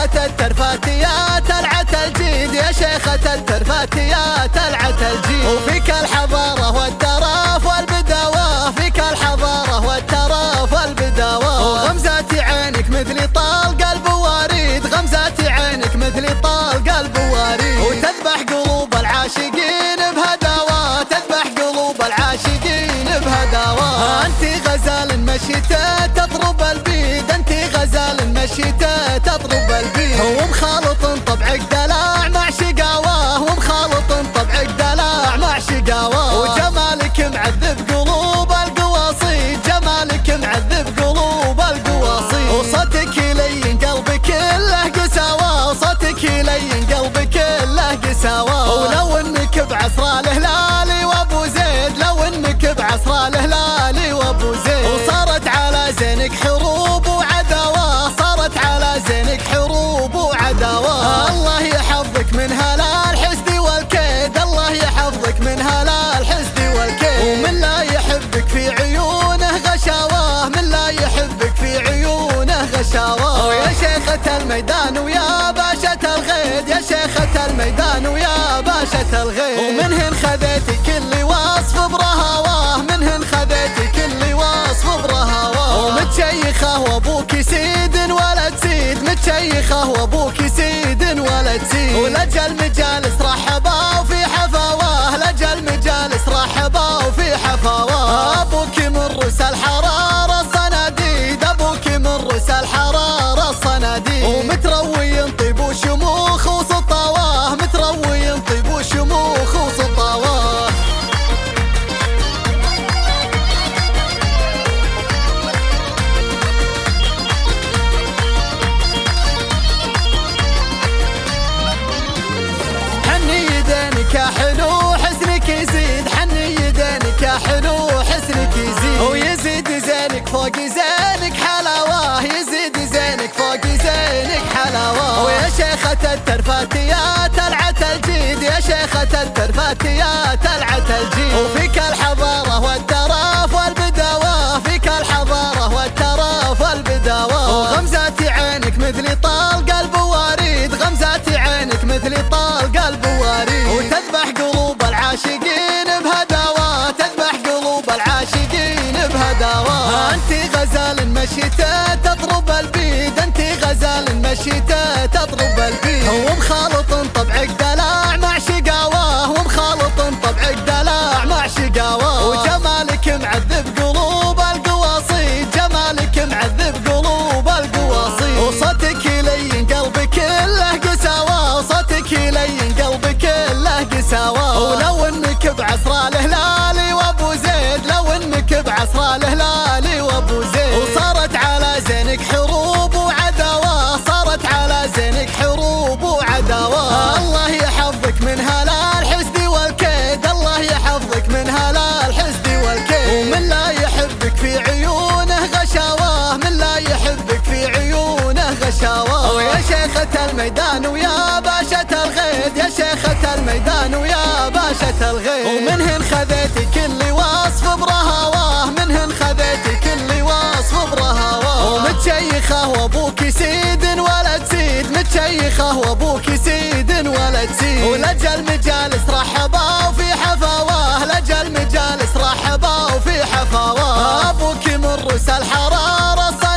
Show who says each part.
Speaker 1: شيخة الترفاتيات العتلجيد، يا شيخة الترفاتيات العتلجيد. وفيك الحضارة والتراف والبداوة، فيك الحضارة والتراف والبداوة. وغمزات عينك مثل طال قلب وريد، غمزات عينك مثل طال قلب وريد. وتذبح قلوب العاشقين بهداوة، تذبح قلوب العاشقين بهداوة. انت غزال مشيته تطرب البيد، انت غزال مشيته تطرب البيد. ومخالط طبعك دلع مع شقاوة، ومخالط طبعك دلع مع شقاوة. وجمالك معذب قلوب القواصيد، جمالك معذب قلوب القواصيد. وصوتك يلين قلبك له قساوة، وصوتك يلين قلبك له قساوة. ولو انك بعصر الهلالي وابو زيد، لو انك بعصر الهلالي وابو زيد. وصارت على زينك حروب وعداوة، صارت على زينك حروب وعداوة. الله يحفظك من هلا الحسد والكيد، الله يحفظك من هلا الحسد والكيد. ومن لا يحبك في عيونه غشاوة، من لا يحبك في عيونه غشاوة. ويا شيخة الميدان ويا باشة الغيد، يا شيخة الميدان ويا باشة الغيد. ومنهن خذيتي كل وصف برهاوة، منهن خذيتي كل وصف برهاوة. ومتشيخة وابوك سيد ولد سيد، متشيخة وابوك سيد ولد سيد. ولجل مجالس رحبا وفي حفاوة، لجل مجالس رحبا وفي حفاوة. ابوك من رؤوس الحرارة الصناديد، ابوك من رؤوس الحرارة الصناديد. ومتروي طيب وشموخ وسطاوة، متروي طيب وشموخ وسطاوة. حني يدينك يا حلو حسنك يزيد، حني يدينك يا حلو حسنك يزيد. ويزيد زينك فوق زينك حلاوة، يزيد زينك فوق زينك حلاوة. ويا شيخة الترفاتيات العتلجيد، يا شيخة الترفاتيات العتلجيد. وفيك الحضارة والتراف والبداوة، فيك الحضارة والتراف والبداوة. وغمزات عينك مثل طال قلب وريد، غمزات عينك مثل طال قلب وريد. وتذبح قلوب العاشقين بهداوة، تذبح قلوب العاشقين بهداوة. انت غزال مشيته تطرب البيد، انت غزال مشيته تطرب البيد. ومخالط طبعك دلع مع شقاوة، ومخالط طبعك دلع مع شقاوة. وجمالك معذب قلوب القواصيد، جمالك معذب قلوب القواصيد. وصوتك يلين قلبك له قساوة، وصوتك يلين قلبك له قساوة. ولو انك بعصر الهلالي وابو زيد، لو انك بعصر الهلالي وابو زيد. وصارت على زينك حروب وعداوة، صارت على زينك حروب وعداوة. الله يحفظك من هلا الحسد والكيد، الله يحفظك من هلا الحسد والكيد. ومن لا يحبك في عيونه غشاوة، من لا يحبك في عيونه غشاوة. ويا شيخة الميدان ويا باشة الغيد، يا شيخة الميدان ويا باشة الغيد. ومنهن خذيتي كل وصف برهاوة، منهن خذيتي كل وصف برهاوة. ومتشيخة وابوك سيد ولد سيد، متشيخة وابوك سيد ولد سيد. ولجل مجالس رحبا وفي حفاوة، لجل مجالس رحبا وفي حفاوة. ابوك من رؤوس الحرارة